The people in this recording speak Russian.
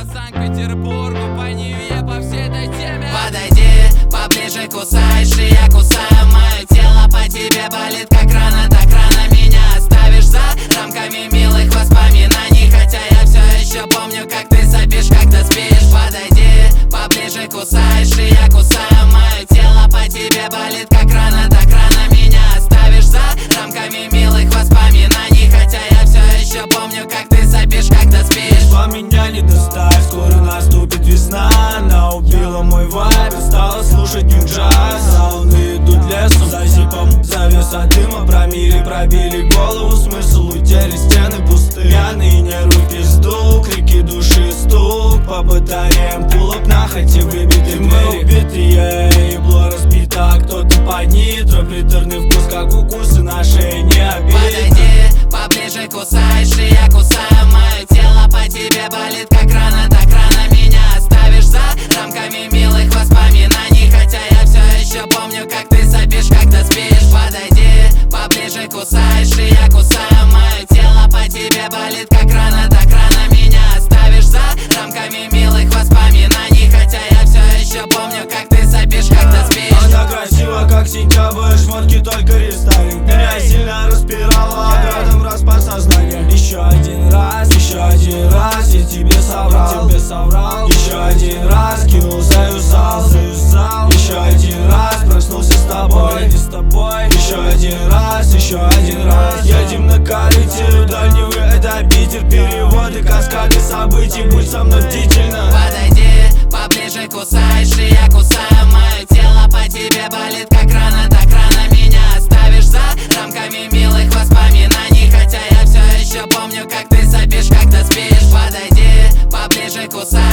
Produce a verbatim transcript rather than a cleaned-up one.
по Санкт-Петербургу, по Неве, по всей этой теме. Подойди поближе, кусаешь, и я кусаю. Мое тело по тебе болит, как рана, так рано меня оставишь за рамками милых воспоминаний. Хотя я все еще помню, как ты сопишь, когда спишь. Подойди поближе, кусаешь, и я кусаю. Мое тело по тебе болит, как рана, так рано меня оставишь за рамками милых воспоминаний. Хотя я все еще помню, как ты сопишь, когда спишь. По меня не достать, скоро наступит весна. Она убила мой вайб и стала слушать нью-джаз. Волны идут лесом, за зипом завеса дыма. Промили, пробили голову, смысл утеряли, стены пусты. Пьяные нервы пизду, крики души, стук по батареям, пулап на хате выбитый. Мы убитые, ебло разбито, кто-то под нитро. Приторный вкус, как укусы на шее, не обидно. Подойди поближе, кусаешь, и я кусаю. Мое тело по тебе болит, как рана, так рано меня оставишь за рамками милых воспоминаний. Хотя я все еще помню, как ты сопишь, когда спишь. Подойди поближе, кусаешь, и я кусаю. Мое тело по тебе болит, как рана, так рано меня оставишь за рамками милых воспоминаний. Хотя я все еще помню, как ты сопишь, когда спишь. Она красива, как сентябрь, шмотки только рестайлинг. Меня сильно распирала, градом распад сознания. Еще один раз, еще один раз я тебе соврал, тебе соврал. Еще один раз кинул, заюзал, заюзал. Еще один раз проснулся с тобой, не с тобой. Еще один раз, еще один раз. Едем на корыте, дальнего это Питер. Переводы, каскады событий, будь со мной бдительно. Подойди поближе, кусаешь, и я кусаю. Мое тело по тебе болит, как рана, так рано меня оставишь за рамками милых воспоминаний. Хотя я все еще помню, как ты сопишь, когда спишь. Подойди поближе, кусаешь.